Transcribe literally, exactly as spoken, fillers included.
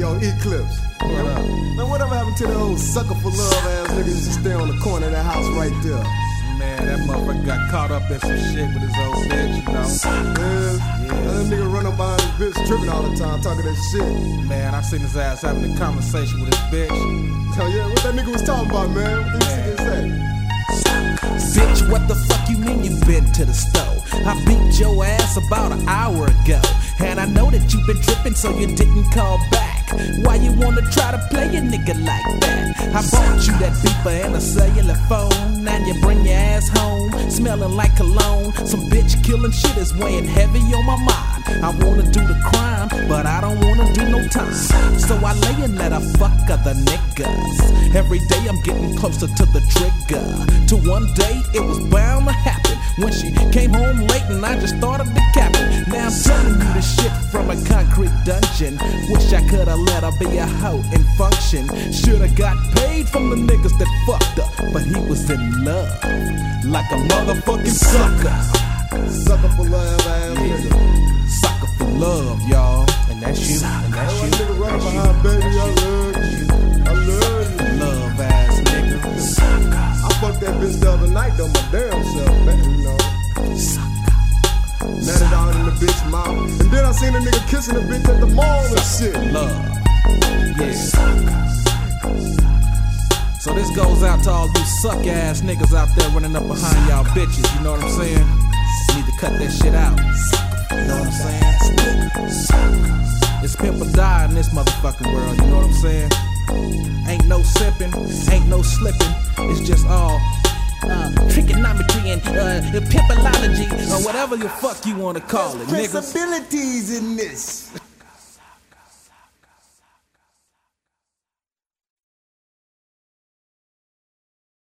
Yo, Eclipse. What up? Man, whatever happened to the old sucker for love ass nigga that used to stay on the corner of that house right there? Man, that motherfucker got caught up in some shit with his old bitch, you know. Yeah, Yeah. that nigga run up behind his bitch tripping all the time, talking that shit. Man, I seen his ass having a conversation with his bitch. Tell you what that nigga was talking about, man. What did he say? Bitch, what the fuck you mean you been to the store? I beat your ass about an hour ago. And I know that you been tripping, so you didn't call back. Why you wanna try to play a nigga like that? I bought you that beeper and a cellular phone. Now you bring your ass home, smelling like cologne. Some bitch killing shit is weighing heavy on my mind. I wanna do the crime, but I don't wanna do no time. So I lay and let her fuck other niggas. Every day I'm getting closer to the trigger. To one day it was bound to happen. When she came home late and I just started the captain. Now I'm telling you the shit from a concrete dungeon. Wish I could've let her be a hoe and function. Should've got paid from the niggas that fucked her, but he was in love, like a motherfucking sucker. Sucker for love ass nigga. Sucker for love, y'all. And that's you, and that's That you. nigga running behind, baby, I love you. I love you. Love ass nigga. I fucked that bitch the other night though, my damn self, man, you know. Let it out in the bitch mouth. And then I seen a nigga kissing a bitch at the mall and shit. Love. Yeah. So this goes out to all you suck ass niggas out there running up behind y'all bitches, you know what I'm saying? You need to cut that shit out. You know what I'm saying? It's pimp or die in this motherfucking world, you know what I'm saying? Ain't no sipping, ain't no slipping, it's just all uh, trigonometry and uh, pimpology or whatever the fuck you wanna call it, niggas. Possibilities in this.